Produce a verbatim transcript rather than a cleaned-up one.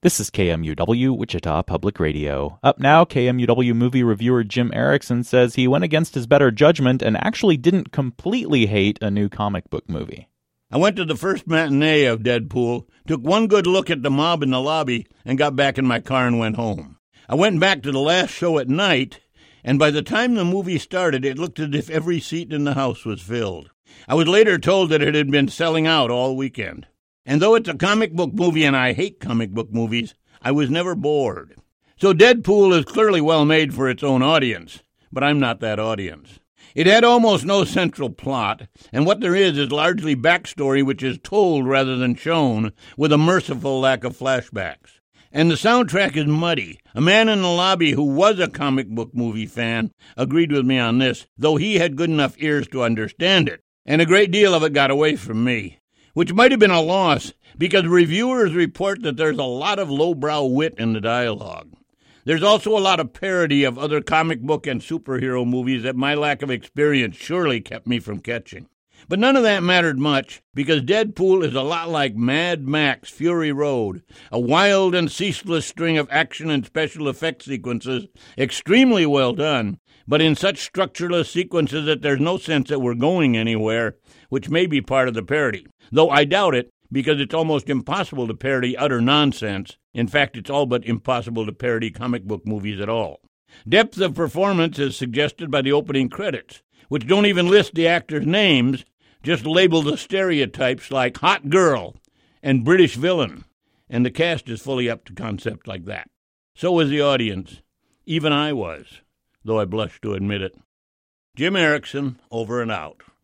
This is K M U W, Wichita Public Radio. Up now, K M U W movie reviewer Jim Erickson says he went against his better judgment and actually didn't completely hate a new comic book movie. I went to the first matinee of Deadpool, took one good look at the mob in the lobby, and got back in my car and went home. I went back to the last show at night, and by the time the movie started, it looked as if every seat in the house was filled. I was later told that it had been selling out all weekend. And though it's a comic book movie and I hate comic book movies, I was never bored. So Deadpool is clearly well made for its own audience, but I'm not that audience. It had almost no central plot, and what there is is largely backstory which is told rather than shown, with a merciful lack of flashbacks. And the soundtrack is muddy. A man in the lobby who was a comic book movie fan agreed with me on this, though he had good enough ears to understand it. And a great deal of it got away from me, which might have been a loss because reviewers report that there's a lot of lowbrow wit in the dialogue. There's also a lot of parody of other comic book and superhero movies that my lack of experience surely kept me from catching. But none of that mattered much because Deadpool is a lot like Mad Max Fury Road, a wild and ceaseless string of action and special effects sequences, extremely well done, but in such structureless sequences that there's no sense that we're going anywhere, which may be part of the parody. Though I doubt it, because it's almost impossible to parody utter nonsense. In fact, it's all but impossible to parody comic book movies at all. Depth of performance is suggested by the opening credits, which don't even list the actors' names, just label the stereotypes like hot girl and British villain, and the cast is fully up to concepts like that. So was the audience. Even I was, though I blush to admit it. Jim Erickson, over and out.